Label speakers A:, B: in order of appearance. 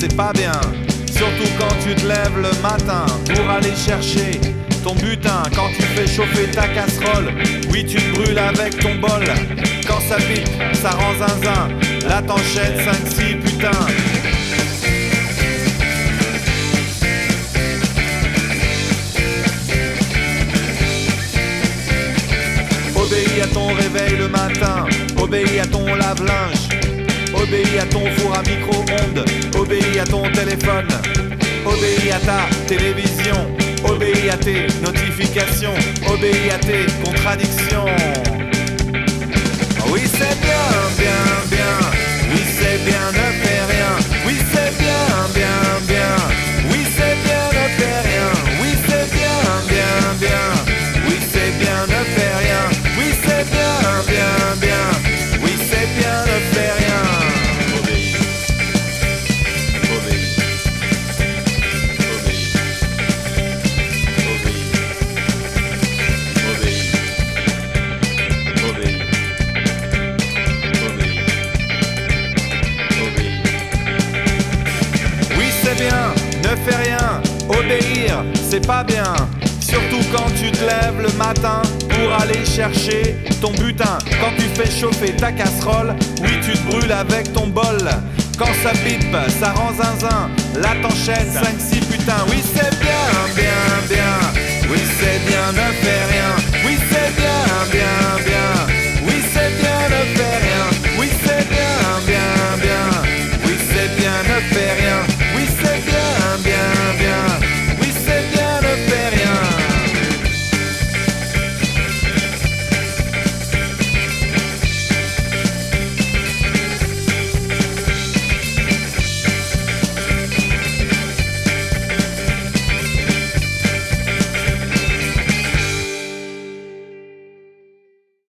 A: c'est pas bien. Surtout quand tu te lèves le matin pour aller chercher ton butin. Quand tu fais chauffer ta casserole, oui tu te brûles avec ton bol. Quand ça pique, ça rend zinzin, là t'enchaînes 5-6 putains. Obéis à ton réveil le matin, obéis à ton lave-linge, obéis à ton four à micro-ondes, obéis à ton téléphone, obéis à ta télévision, obéis à tes notifications, obéis à tes contradictions. Oui c'est bien, bien, bien, oui c'est bien, ne fais rien. Oui c'est bien, bien, bien, oui c'est bien, ne fais rien. Oui c'est bien, bien, bien, oui c'est bien, ne fais rien. Oui c'est bien, bien, bien, oui c'est bien, ne fais rien. Obéis, obéis, obéis, obéis, obéis, obéis, obéis. Oui c'est bien, ne fais rien, obéir, c'est pas bien. Surtout quand tu te lèves le matin pour aller chercher ton butin. Quand tu fais chauffer ta casserole, oui tu te brûles avec ton bol. Quand ça pipe, ça rend zinzin, là t'enchaînes 5-6 putains. Oui c'est bien.